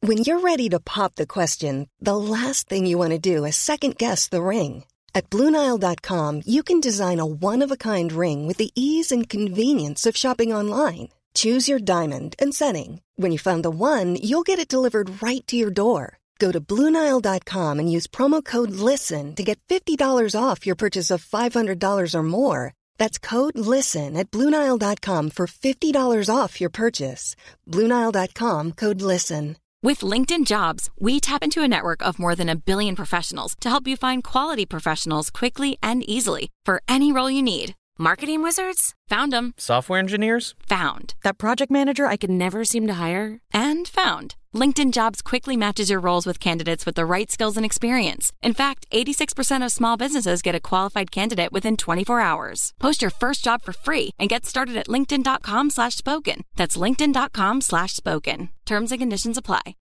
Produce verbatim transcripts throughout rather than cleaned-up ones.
When you're ready to pop the question, the last thing you want to do is second-guess the ring. At Blue Nile dot com, you can design a one-of-a-kind ring with the ease and convenience of shopping online. Choose your diamond and setting. When you find the one, you'll get it delivered right to your door. Go to Blue Nile dot com and use promo code LISTEN to get fifty dollars off your purchase of five hundred dollars or more. That's code LISTEN at Blue Nile dot com for fifty dollars off your purchase. Blue Nile dot com, code LISTEN. With LinkedIn Jobs, we tap into a network of more than a billion professionals to help you find quality professionals quickly and easily for any role you need. Marketing wizards? Found them. Software engineers? Found. That project manager I could never seem to hire? And found. LinkedIn Jobs quickly matches your roles with candidates with the right skills and experience. In fact, eighty-six percent of small businesses get a qualified candidate within twenty-four hours. Post your first job for free and get started at linkedin.com slash spoken. That's linkedin.com slash spoken. Terms and conditions apply.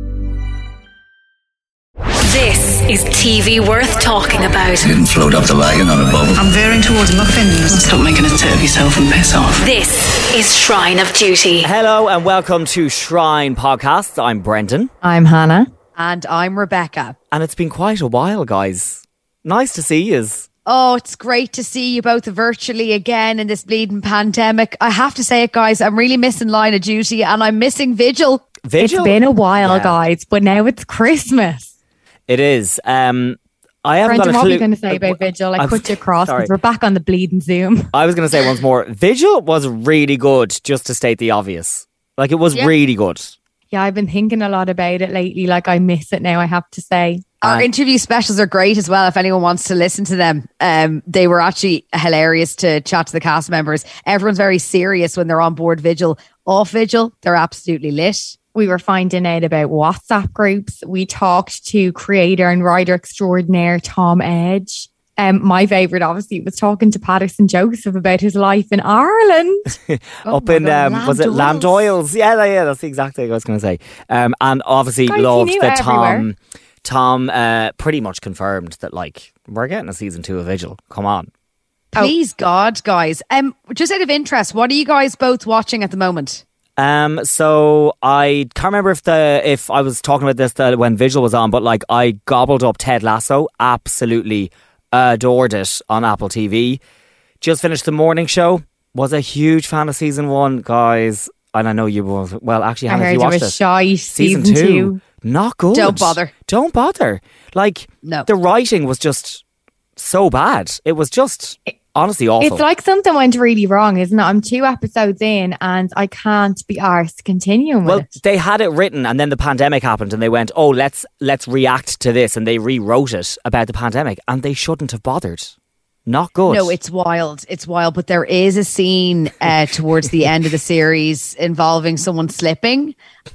This is T V worth talking about. You can float up the wagon on a bubble. I'm veering towards muffins. Stop making a tit of yourself and piss off. This is Shrine of Duty. Hello and welcome to Shrine Podcasts. I'm Brendan. I'm Hannah. And I'm Rebecca. And it's been quite a while, guys. Nice to see yous. Oh, it's great to see you both virtually again in this bleeding pandemic. I have to say it, guys, I'm really missing Line of Duty and I'm missing Vigil. Vigil? It's been a while, Yeah. guys, but now it's Christmas. It is. Um, I haven't Brendan, got a what clue. were you going to say about Vigil? I I've- put you across sorry. because we're back on the bleeding Zoom. I was going to say once more, Vigil was really good, just to state the obvious. Like, it was Yeah. really good. Yeah, I've been thinking a lot about it lately. Like, I miss it now, I have to say. Our Uh, interview specials are great as well if anyone wants to listen to them. Um, they were actually hilarious to chat to the cast members. Everyone's very serious when they're on board Vigil. Off Vigil, they're absolutely lit. We were finding out about WhatsApp groups. We talked to creator and writer extraordinaire Tom Edge. Um, my favourite, obviously, was talking to Patterson Joseph about his life in Ireland. Oh Up my in, God, um, was it Lamb Lamdoyles? Yeah, yeah, that's exactly what I was going to say. Um, and obviously Guys, you loved knew that Tom, everywhere. Tom uh, pretty much confirmed that, like, we're getting a season two of Vigil. Come on. Please, God, guys. Um, just out of interest, what are you guys both watching at the moment? Um, so I can't remember if the if I was talking about this the, when Vigil was on, but like I gobbled up Ted Lasso, absolutely adored it on Apple T V. Just finished the morning show. Was a huge fan of season one, guys, and I know you both. Well, actually, I Hannah, heard you it watched was it. shy Season, season, two, two. not good. Don't bother. Don't bother. Like No. the writing was just so bad. It was just honestly awful. It's like something went really wrong, isn't it? I'm two episodes in and I can't be arsed continuing with Well, it. they had it written, and then the pandemic happened, and they went, "Oh, let's let's react to this," and they rewrote it about the pandemic, and they shouldn't have bothered. Not good. No, it's wild. It's wild. But there is a scene uh, towards the end of the series involving someone slipping,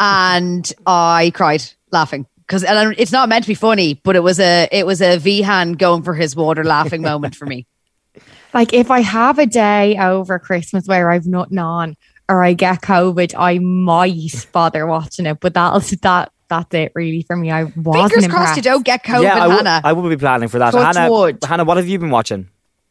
and I cried laughing because it's not meant to be funny, but it was a it was a Vihan going for his water laughing moment for me. Like if I have a day over Christmas where I've nothing on or I get COVID, I might bother watching it. But that'll that that's it really for me. I wasn't Fingers impressed. crossed you don't get COVID, yeah, I would, Hannah. I would be planning for that. Touch Hannah, wood. Hannah, what have you been watching?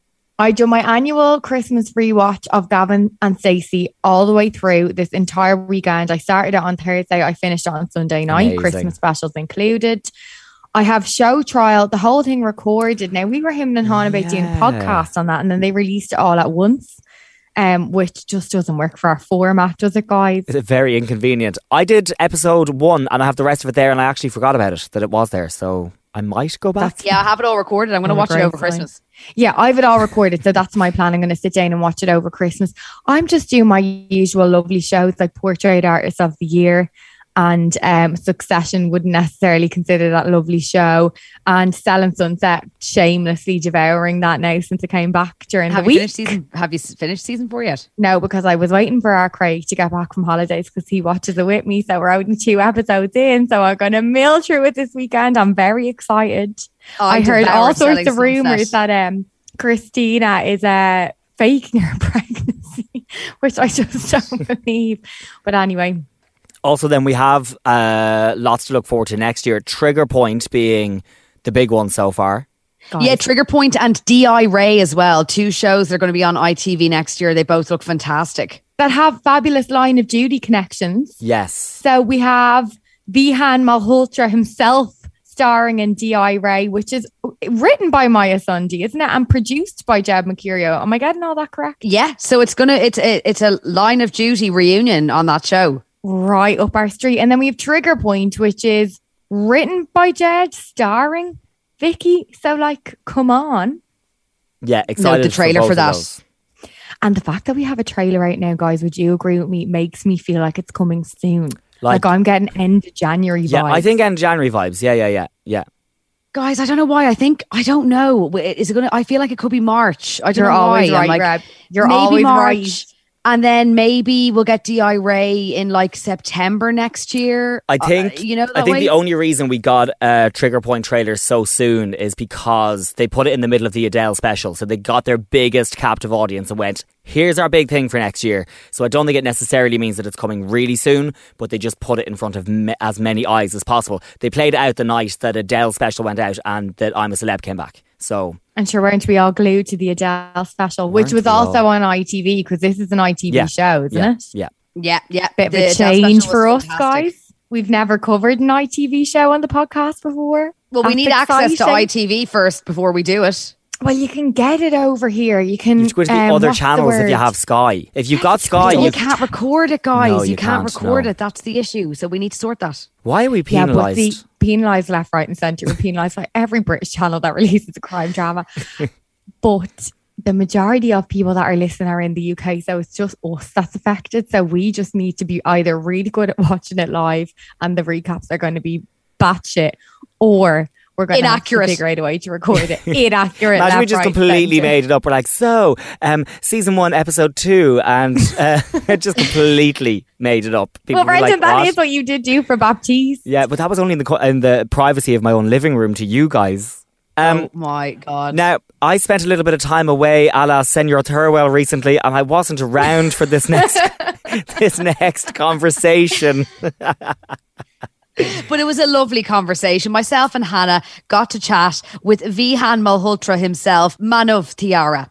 I do my annual Christmas rewatch of Gavin and Stacey all the way through this entire weekend. I started it on Thursday. I finished it on Sunday night. Amazing. Christmas specials included. I have show trial, the whole thing recorded. Now we were him and Han about doing a Yeah. podcast on that, and then they released it all at once, um, which just doesn't work for our format, does it, guys? It's very inconvenient. I did episode one, and I have the rest of it there, and I actually forgot about it, that it was there. So I might go back. That's- Yeah, I have it all recorded. I'm going to Oh, watch it great over sign. Christmas. Yeah, I've it all recorded, so that's my plan. I'm going to sit down and watch it over Christmas. I'm just doing my usual lovely shows like Portrait Artist of the Year, and um, Succession wouldn't necessarily consider that lovely show, and Selling Sunset, shamelessly devouring that now since it came back during Have the you week. finished season? Have you s- finished season four yet? No, because I was waiting for our Craig to get back from holidays because he watches it with me. So we're only two episodes in. So I'm going to mill through it this weekend. I'm very excited. I, heard devoured all sorts Selling of rumors Sunset. that um, Christina is uh, faking her pregnancy, which I just don't believe. But anyway, Also, then we have uh, lots to look forward to next year. Trigger Point being the big one so far. guys, Yeah, Trigger Point and D I Ray as well. Two shows that are going to be on I T V next year. They both look fantastic. that have fabulous Line of Duty connections. Yes. So we have Vihan Malhotra himself starring in D I Ray, which is written by Maya Sundhi, isn't it? And produced by Jeb Mercurio. Am I getting all that correct? Yeah. So it's gonna it's it, it's a Line of Duty reunion on that show. Right up our street. And then we have Trigger Point, which is written by Jed, starring Vicky. So like, come on. Yeah, excited. No, the trailer for, for that. those. And the fact that we have a trailer right now, guys, would you agree with me, makes me feel like it's coming soon. Like, like I'm getting end of January vibes. Yeah, I think end of January vibes. Yeah, yeah, yeah, yeah. Guys, I don't know why. I think I don't know. Is it gonna? I feel like it could be March. I don't You're know always why. right, like, Greg. You're maybe always March, right. And then maybe we'll get D I Ray in like September next year. I think uh, you know. I think way? the only reason we got a Trigger Point trailer so soon is because they put it in the middle of the Adele special, so they got their biggest captive audience and went, "Here's our big thing for next year." So I don't think it necessarily means that it's coming really soon, but they just put it in front of me- as many eyes as possible. They played it out the night that Adele special went out and that I'm a Celeb came back. So. And sure, weren't we all glued to the Adele special, which Weren't was we also all? on I T V, because this is an I T V Yeah. show, isn't Yeah, it? yeah. Yeah, yeah. Bit of The a Adele change special for was us, fantastic. guys. We've never covered an I T V show on the podcast before. Well, we That's need access to exciting. I T V first before we do it. Well, you can get it over here. You can. You go to the um, other what's the channels if you word? have Sky. If you've got Sky, you you can't record it, guys. No, you, you can't, can't, record no. it. That's the issue. So we need to sort that. Why are we Yeah, but penalised? the penalised left, right, and centre. We're penalised by every British channel that releases a crime drama. But the majority of people that are listening are in the U K, so it's just us that's affected. So we just need to be either really good at watching it live, and the recaps are going to be batshit, or we're going to have to Inaccurate. figure out a way to record it. Inaccurate. Imagine we left, just right, completely centre. made it up. We're like, so, um, season one, episode two, and uh, just completely made it up. People Well, were Brendan, like, that what? is what you did do for Baptiste. Yeah, but that was only in the co- in the privacy of my own living room to you guys. Um, oh my God. Now, I spent a little bit of time away a la Senor Thurwell recently, and I wasn't around for this next this next conversation. But it was a lovely conversation. Myself and Hannah got to chat with Vihan Malhotra himself, Manav Tiara.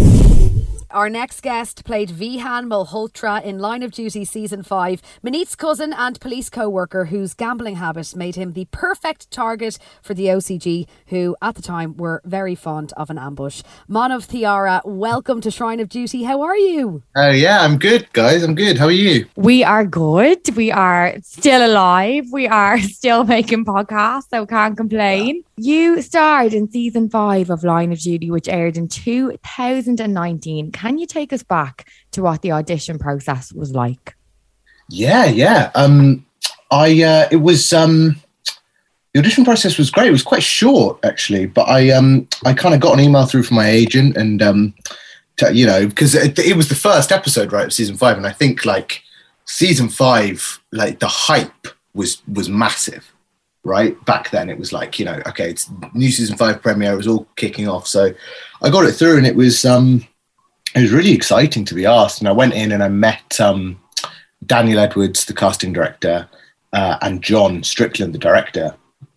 Our next guest played Vihan Malhotra in Line of Duty Season five, Maneet's cousin and police co-worker whose gambling habit made him the perfect target for the O C G, who at the time were very fond of an ambush. Manav Tiara, welcome to Shrine of Duty. How are you? Oh, yeah, I'm good, guys. I'm good. How are you? We are good. We are still alive. We are still making podcasts, so can't complain. You starred in season five of Line of Duty, which aired in two thousand nineteen. Can you take us back to what the audition process was like? Yeah, yeah. Um, I uh, it was um, the audition process was great. It was quite short, actually, but I um, I kind of got an email through from my agent, and um, to, you know, because it, it was the first episode, right, of season five, and I think like season five, like the hype was was massive. Right back then, it was like, you know, okay, it's new season five premiere. It was all kicking off, so I got it through, and it was um, it was really exciting to be asked. And I went in and I met um, Daniel Edwards, the casting director, uh, and John Strickland, the director.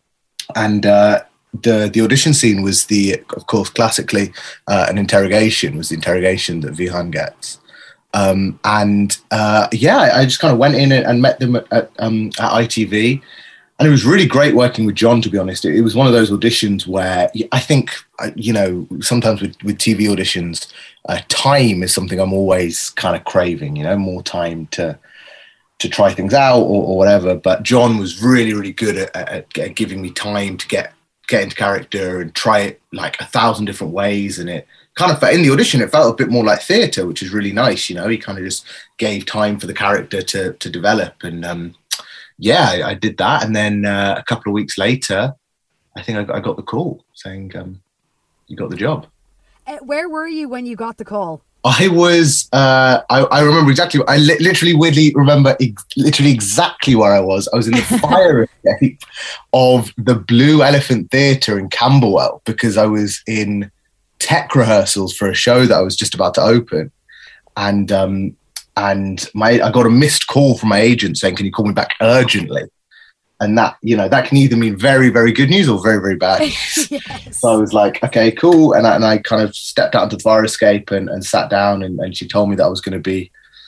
And uh, the the audition scene was the, of course, classically uh, an interrogation. Was the interrogation that Vihan gets. Um, and uh, yeah, I just kind of went in and met them at, at, um, at I T V. And it was really great working with John, to be honest. It was one of those auditions where I think, you know, sometimes with, with T V auditions, uh, time is something I'm always kind of craving, you know, more time to to try things out or, or whatever. But John was really, really good at, at, at giving me time to get, get into character and try it like a thousand different ways. And it kind of, in the audition, it felt a bit more like theatre, which is really nice. You know, he kind of just gave time for the character to to develop. And, um, yeah, I, I did that. And then uh, a couple of weeks later, I think I got, I got the call saying, um, you got the job. Uh, where were you when you got the call? I was, uh, I, I remember exactly, I li- literally weirdly remember ex- literally exactly where I was. I was in the fire escape of the Blue Elephant Theatre in Camberwell because I was in tech rehearsals for a show that I was just about to open. And, um, And my, I got a missed call from my agent saying, can you call me back urgently? And that, you know, that can either mean very, very good news or very, very bad news. Yes. So I was like, okay, cool. And I, and I kind of stepped out into the fire escape and, and sat down and, and she told me that I was going to be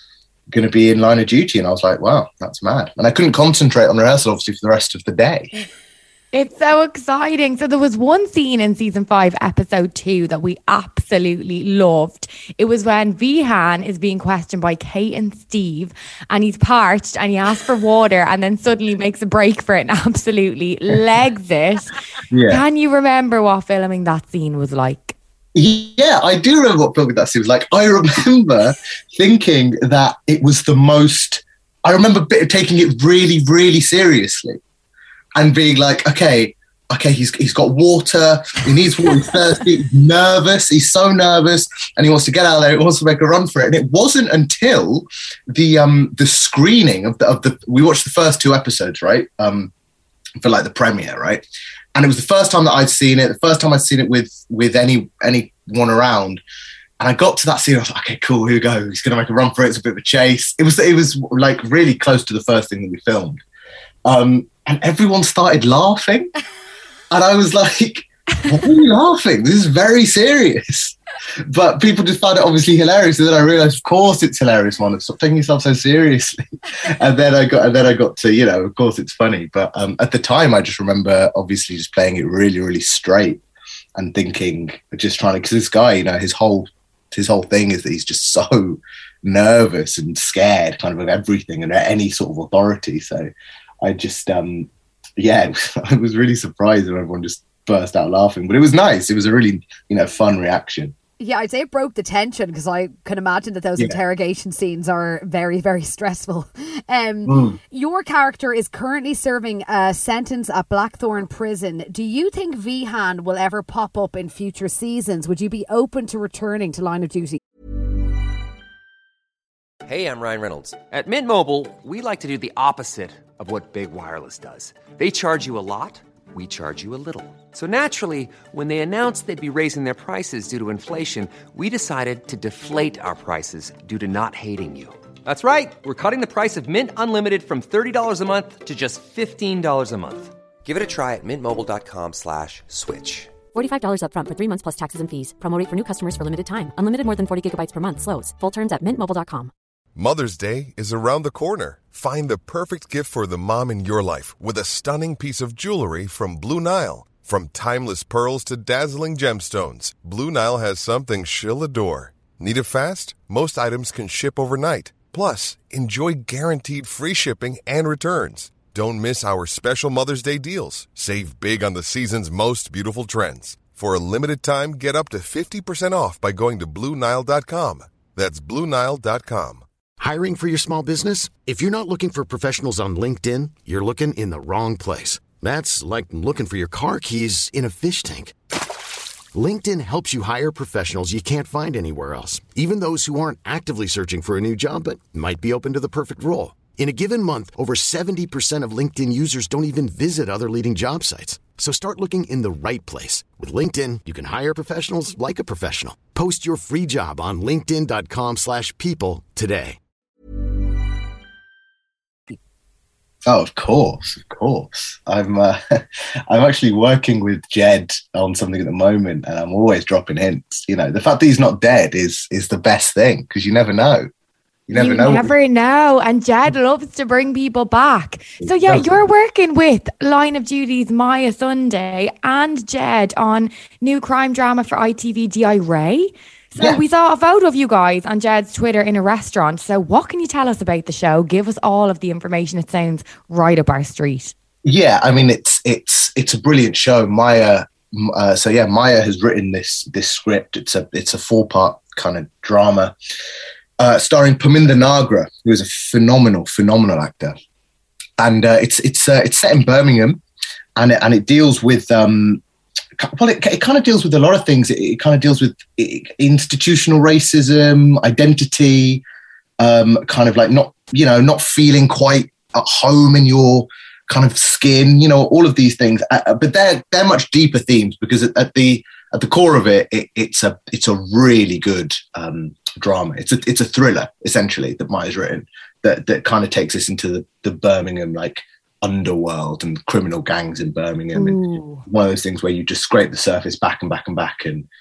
going to be in Line of Duty. And I was like, wow, that's mad. And I couldn't concentrate on rehearsal, obviously, for the rest of the day. It's so exciting. So there was one scene in season five, episode two, that we absolutely loved. It was when Vihan is being questioned by Kate and Steve, and he's parched and he asks for water and then suddenly makes a break for it and absolutely legs it. Yeah. Can you remember what filming that scene was like? Yeah, I do remember what filming that scene was like. I remember thinking that it was the most, I remember taking it really, really seriously. And being like, okay, okay, he's he's got water, he needs water, he's thirsty, he's nervous, he's so nervous, and he wants to get out there, he wants to make a run for it. And it wasn't until the um the screening of the of the we watched the first two episodes, right? Um for like the premiere, right? And it was the first time that I'd seen it, the first time I'd seen it with with any anyone around. And I got to that scene, I was like, okay, cool, here we go. He's gonna make a run for it, it's a bit of a chase. It was it was like really close to the first thing that we filmed. Um And everyone started laughing. And I was like, why are you laughing? This is very serious. But people just found it obviously hilarious. And then I realized, of course it's hilarious, man. Stop taking yourself so seriously. And then I got and then I got to, you know, of course it's funny. But um, at the time, I just remember obviously just playing it really, really straight and thinking, just trying to, because this guy, you know, his whole his whole thing is that he's just so nervous and scared kind of of everything and any sort of authority. So I just, um, yeah, I was really surprised when everyone just burst out laughing. But it was nice. It was a really, you know, fun reaction. Yeah, I'd say it broke the tension because I can imagine that those yeah. interrogation scenes are very, very stressful. Um, mm. Your character is currently serving a sentence at Blackthorn Prison. Do you think Vihan will ever pop up in future seasons? Would you be open to returning to Line of Duty? Hey, I'm Ryan Reynolds. At Mint Mobile, we like to do the opposite of what Big Wireless does. They charge you a lot, we charge you a little. So naturally, when they announced they'd be raising their prices due to inflation, we decided to deflate our prices due to not hating you. That's right. We're cutting the price of Mint Unlimited from thirty dollars a month to just fifteen dollars a month. Give it a try at mintmobile.com slash switch. forty-five dollars up front for three months plus taxes and fees. Promo rate for new customers for limited time. Unlimited more than forty gigabytes per month. Slows full terms at mint mobile dot com. Mother's Day is around the corner. Find the perfect gift for the mom in your life with a stunning piece of jewelry from Blue Nile. From timeless pearls to dazzling gemstones, Blue Nile has something she'll adore. Need it fast? Most items can ship overnight. Plus, enjoy guaranteed free shipping and returns. Don't miss our special Mother's Day deals. Save big on the season's most beautiful trends. For a limited time, get up to fifty percent off by going to blue nile dot com. That's blue nile dot com. Hiring for your small business? If you're not looking for professionals on LinkedIn, you're looking in the wrong place. That's like looking for your car keys in a fish tank. LinkedIn helps you hire professionals you can't find anywhere else, even those who aren't actively searching for a new job but might be open to the perfect role. In a given month, over seventy percent of LinkedIn users don't even visit other leading job sites. So start looking in the right place. With LinkedIn, you can hire professionals like a professional. Post your free job on linkedin dot com slash people today. Oh, of course, of course. I'm uh, I'm actually working with Jed on something at the moment, and I'm always dropping hints. You know, the fact that he's not dead is is the best thing because you never know. You never you know. You never know. And Jed loves to bring people back. So yeah, you're working with Line of Duty's Maya Sunday and Jed on new crime drama for I T V D I Ray. So yeah. We saw a photo of you guys on Jed's Twitter in a restaurant. So what can you tell us about the show? Give us all of the information. It sounds right up our street. Yeah, I mean, it's it's it's a brilliant show. Maya, uh, so yeah, Maya has written this this script. It's a it's a four part kind of drama, uh, starring Parminder Nagra, who is a phenomenal phenomenal actor, and uh, it's it's uh, it's set in Birmingham, and it, and it deals with. Um, Well, it, it kind of deals with a lot of things. It, it kind of deals with institutional racism, identity, um, kind of like not, you know, not feeling quite at home in your kind of skin, you know, all of these things. Uh, but they're they're much deeper themes because at, at the at the core of it, it, it's a it's a really good um, drama. It's a it's a thriller essentially that Maya's written that that kind of takes us into the, the Birmingham like. underworld and criminal gangs in Birmingham. Ooh. And one of those things where you just scrape the surface back and back and back and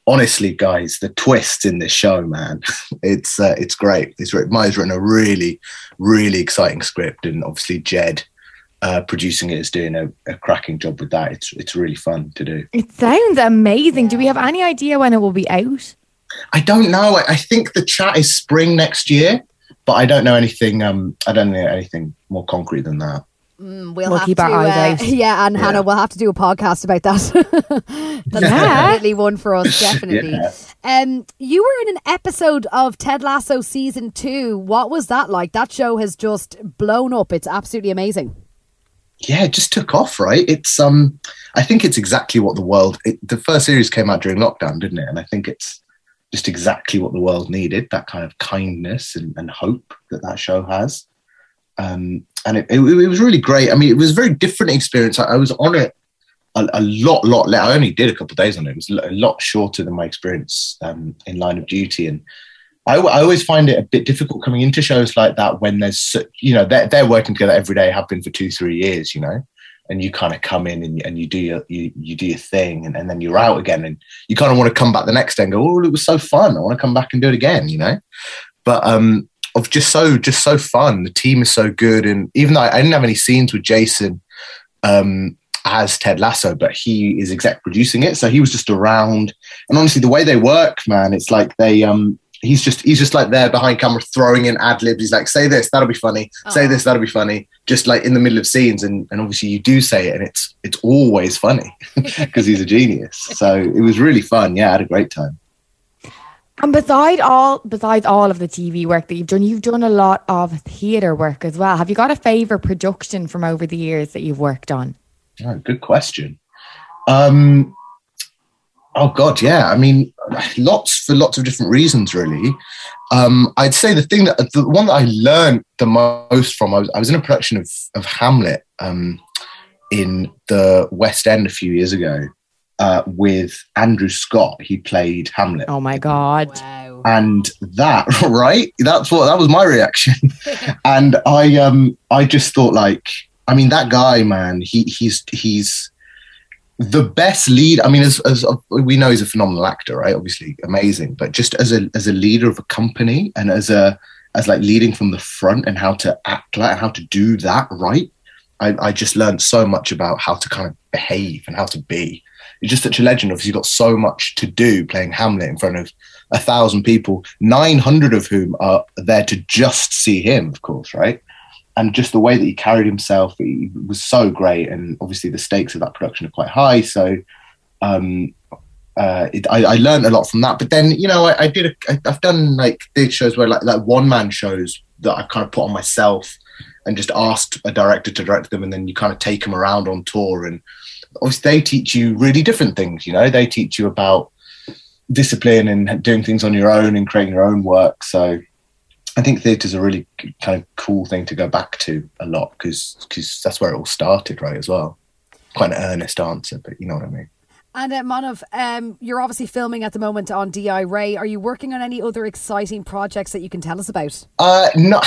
honestly, guys, the twists in this show, man, it's uh, it's great. It's written, Maya's written a really, really exciting script, and obviously Jed uh, producing it is doing a, a cracking job with that. It's it's really fun to do. It sounds amazing. Do we have any idea when it will be out? I don't know. I, I think the chat is spring next year, but I don't know anything. Um, I don't know anything more concrete than that. Mm, we'll, we'll have keep to, our eyes uh, out. Yeah, and Yeah. Hannah, we'll have to do a podcast about that. That's Yeah. definitely one for us, definitely. Yeah. Um, you were in an episode of Ted Lasso season two. What was that like? That show has just blown up. It's absolutely amazing. Yeah, it just took off, right? It's um, I think it's exactly what the world. It, the first series came out during lockdown, didn't it? And I think it's just exactly what the world needed. That kind of kindness and, and hope that that show has. Um, and it, it, it was really great. I mean, it was a very different experience. I, I was on it a, a lot, lot less. I only did a couple of days on it. It was a lot shorter than my experience um, in Line of Duty. And I, I always find it a bit difficult coming into shows like that when there's, you know, they're, they're working together every day, have been for two, three years, you know, and you kind of come in and, and you do your, you, you do your thing and, and then you're out again and you kind of want to come back the next day and go, oh, it was so fun. I want to come back and do it again, you know, but, um, of just so, just so fun. The team is so good. And even though I, I didn't have any scenes with Jason, um, as Ted Lasso, but he is exec producing it. So he was just around and honestly, the way they work, man, it's like they, um, he's just, he's just like there behind camera throwing in ad libs. He's like, say this, that'll be funny. Say this, that'll be funny. Just like in the middle of scenes. And, and obviously you do say it and it's, it's always funny because he's a genius. So it was really fun. Yeah. I had a great time. And beside all, besides all of the T V work that you've done, you've done a lot of theatre work as well. Have you got a favourite production from over the years that you've worked on? Oh, good question. Um, oh God, yeah. I mean, lots for lots of different reasons, really. Um, I'd say the thing that the one that I learned the most from, I was, I was in a production of of Hamlet um, in the West End a few years ago. Uh, with Andrew Scott, he played Hamlet. Oh my God. Wow. And that, right? That's what, that was my reaction. And I, um, I just thought like, I mean, that guy, man, he, he's, he's the best lead. I mean, as, as we know, he's a phenomenal actor, right? Obviously amazing, but just as a, as a leader of a company and as a, as like leading from the front and how to act like, and how to do that right. I, I just learned so much about how to kind of behave and how to be. He's just such a legend. Obviously, he's got so much to do playing Hamlet in front of a thousand people, nine hundred of whom are there to just see him, of course, right? And just the way that he carried himself, he was so great. And obviously, the stakes of that production are quite high. So um, uh, it, I, I learned a lot from that. But then, you know, I, I did. A, I, I've done like big shows where like like one man shows that I kind of put on myself and just asked a director to direct them, and then you kind of take them around on tour and. Obviously, they teach you really different things. You know, they teach you about discipline and doing things on your own and creating your own work. So I think theatre is a really kind of cool thing to go back to a lot because because that's where it all started, right, as well. Quite an earnest answer, but you know what I mean. And uh, Manav, um, you're obviously filming at the moment on D I Ray. Are you working on any other exciting projects that you can tell us about? Uh, not,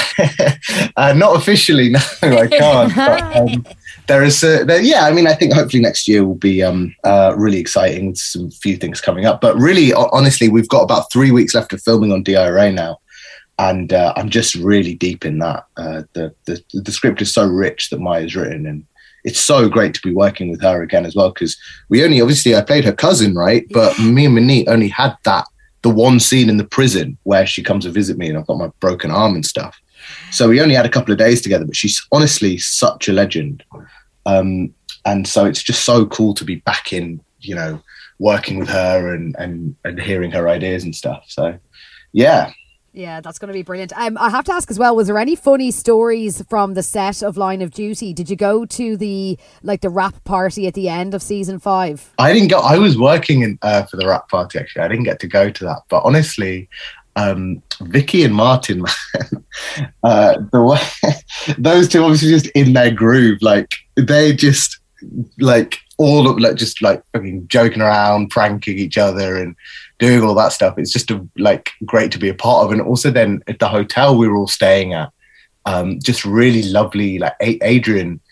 uh, not officially. No, I can't. But, um, there is, a, there, yeah. I mean, I think hopefully next year will be um, uh, really exciting. With some few things coming up, but really, honestly, we've got about three weeks left of filming on D I Ray now, and uh, I'm just really deep in that. Uh, the, the the script is so rich that Maya's written, and it's so great to be working with her again as well, because we only, obviously I played her cousin, right? But me and Manit only had that, the one scene in the prison where she comes to visit me and I've got my broken arm and stuff. So we only had a couple of days together, but she's honestly such a legend. Um, and so it's just so cool to be back in, you know, working with her and, and, and hearing her ideas and stuff. So yeah. Yeah, that's going to be brilliant. Um, I have to ask as well, was there any funny stories from the set of Line of Duty? Did you go to the like the rap party at the end of season five? I didn't go. I was working in, uh, for the rap party, actually. I didn't get to go to that. But honestly, um, Vicky and Martin, man, uh, the way, those two obviously just in their groove. Like, they just, like, all of, like, just, like, fucking joking around, pranking each other and doing all that stuff. It's just a, like great to be a part of. And also then at the hotel we were all staying at, um, just really lovely, like a- Adrian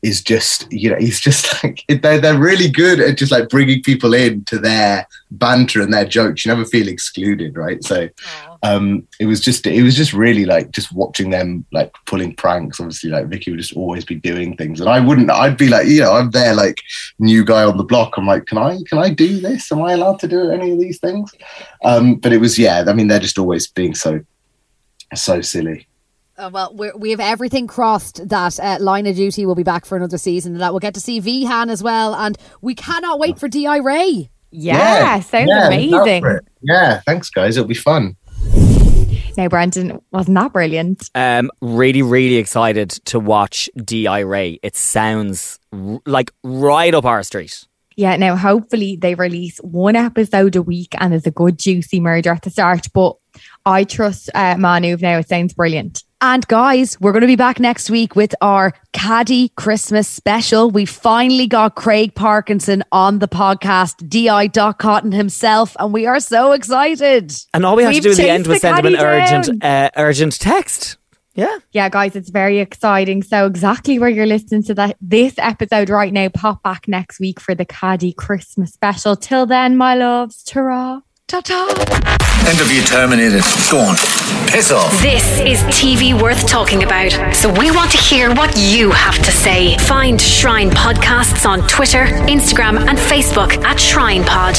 is just, you know, he's just like, they're, they're really good at just like bringing people in to their banter and their jokes. You never feel excluded, right? So um, it was just, it was just really like just watching them like pulling pranks. Obviously, like Vicky would just always be doing things, and I wouldn't. I'd be like, you know, I'm there like new guy on the block. I'm like, can I, can I do this? Am I allowed to do any of these things? Um, but it was, yeah. I mean, they're just always being so, so silly. Uh, well, we're, we have everything crossed that uh, Line of Duty will be back for another season, and that we'll get to see Vihan as well. And we cannot wait for D I Ray. Yeah, yeah sounds yeah, amazing. Yeah, thanks, guys. It'll be fun. Now, Brendan, wasn't that brilliant? Um, really, really excited to watch D I Ray. It sounds r- like right up our street. Yeah, now hopefully they release one episode a week and there's a good juicy murder at the start. But I trust uh, Manu now. It sounds brilliant. And guys, we're going to be back next week with our Caddy Christmas special. We finally got Craig Parkinson on the podcast, D I Doc Cotton himself, and we are so excited. And all we had We've to do in the chased end was the send him an caddy urgent, uh, urgent text. Yeah. Yeah, guys, it's very exciting. So exactly where you're listening to that this episode right now, pop back next week for the Caddy Christmas special. Till then, my loves, ta-ra. Ta-ta. Interview terminated. Go on. Piss off. This is T V worth talking about. So we want to hear what you have to say. Find Shrine Podcasts on Twitter, Instagram, and Facebook at Shrine Pod.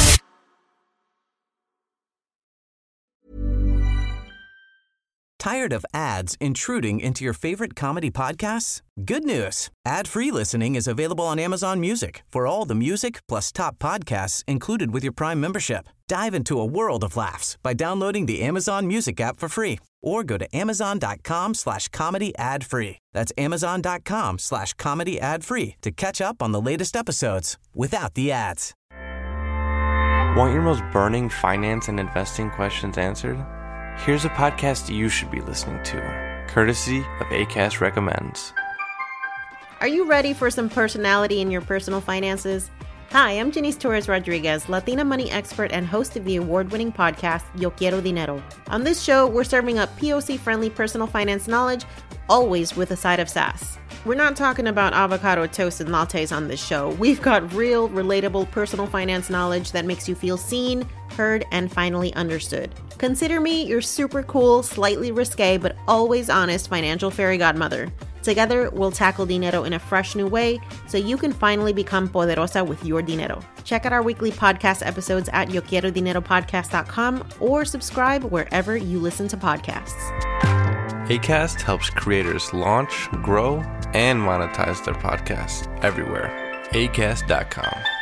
Tired of ads intruding into your favorite comedy podcasts? Good news. Ad-free listening is available on Amazon Music for all the music plus top podcasts included with your Prime membership. Dive into a world of laughs by downloading the Amazon Music app for free or go to amazon.com slash comedy ad free. That's amazon.com slash comedy ad free to catch up on the latest episodes without the ads. Want your most burning finance and investing questions answered? Here's a podcast you should be listening to, courtesy of Acast Recommends. Are you ready for some personality in your personal finances? Hi, I'm Janice Torres Rodriguez, Latina money expert and host of the award-winning podcast, Yo Quiero Dinero. On this show, we're serving up P O C-friendly personal finance knowledge, always with a side of sass. We're not talking about avocado toast and lattes on this show. We've got real, relatable personal finance knowledge that makes you feel seen, heard, and finally understood. Consider me your super cool, slightly risque, but always honest financial fairy godmother. Together, we'll tackle dinero in a fresh new way so you can finally become poderosa with your dinero. Check out our weekly podcast episodes at yo quiero dinero podcast dot com or subscribe wherever you listen to podcasts. Acast helps creators launch, grow, and monetize their podcasts everywhere. acast dot com.